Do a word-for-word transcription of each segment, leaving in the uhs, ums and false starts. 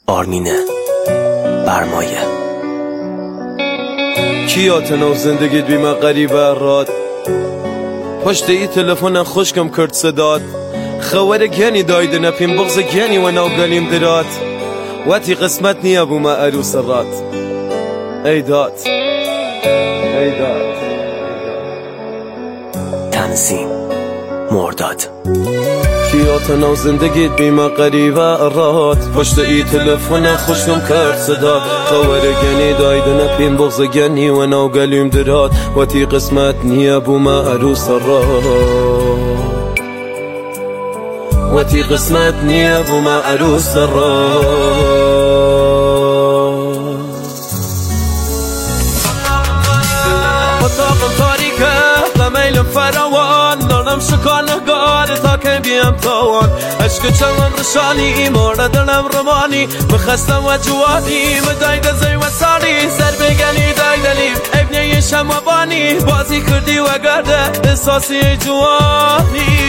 آرمین برمایه. کیاتنو زندگیت بیمه غریبه راد پشت ای تلفن خوشکم کرد صداد خوار گنی دایده نپیم بغز گنی و نو گلیم درات واتی قسمت نیا بوما عروس رات ای داد ای داد تنظیم مرداد. کیاتنو زندگیت بیمه غریبه راد پشت ای تلفن خوشکم کرد صداد خوار گنی دایده نپیم بغز گنی و نو گلیم درات واتی قسمت نیا بوما عروس رات واتی قسمت نیا بوما عروس رات. اتاقم تاریکه غمیلم فراوان دارم شکار نگاره تا که بیم تاوان عشق چمن رشانی مورد دلم رمانی مخستم و جوانی مداید زی و سانی سر بگنی دایدلیم ابنی شموانی بازی کردی و گرده احساسی جوانی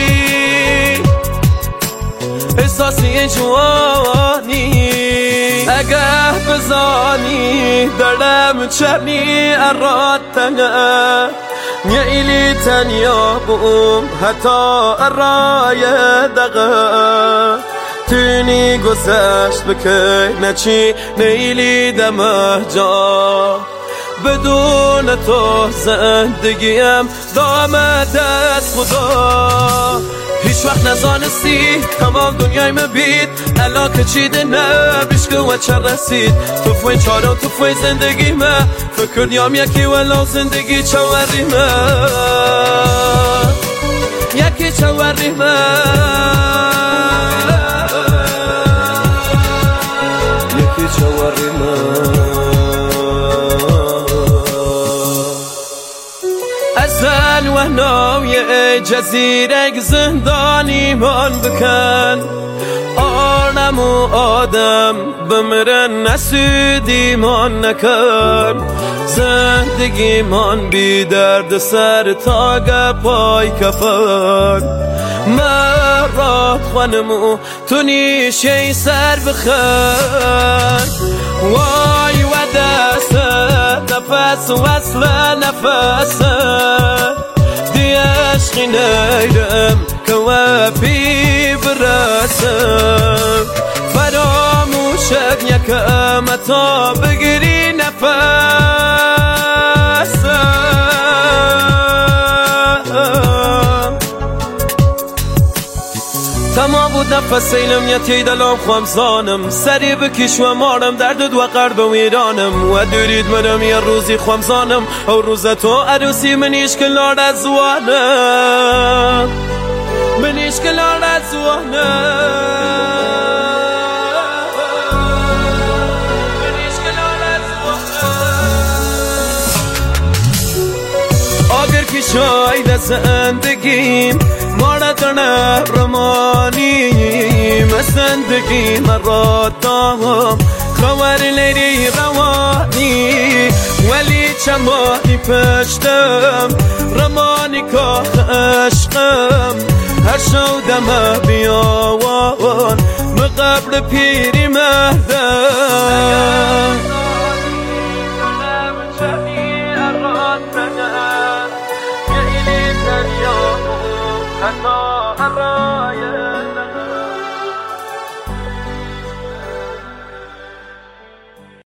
احساسی جوانی اگه بزانی دلم چرنی اراد تنه نیلی تنیا بوم حتی ارای دقه تونی گذشت بکی نچی نیلی دمه جا بدون تو زندگیم دامه دست خدا هیچ وقت نزانستی تمام دنیای مبید الا که چیده نه بیشکه و چه رسید تو فوی چاره و تو فوی زندگی ما فکر نیام یکی ولو زندگی چوری ما یکی چوری ما یکی چوری ما ازن و ناوی جزیره زندانی من بکن آرم و آدم بمرن نسودی من نکن زندگی من بی درد سر تاگ پای کفن مرات خانمو تو نیشه سر بخن وای و دست نفس وصل نفس دی عشقی نیرم که و پی برسم فراموشت یکم تا بگیری نفسم تمام بود نفس اینم یتی دلم خمزانم سری بکش و مارم درد و قرب و ایرانم و دورید منم یه روزی خمزانم او روز تو عروسی منیش کلار از زوانم منیش کلار از زوانم منیش کلار از زوانم آگر کی شاید زندگیم مردن رمانی زندگی مرا دام خبر لیری روانی ولی چمانی پشتم رمانی که عشقم هر شو دم بیاوان مقبر پیری مهدم حتی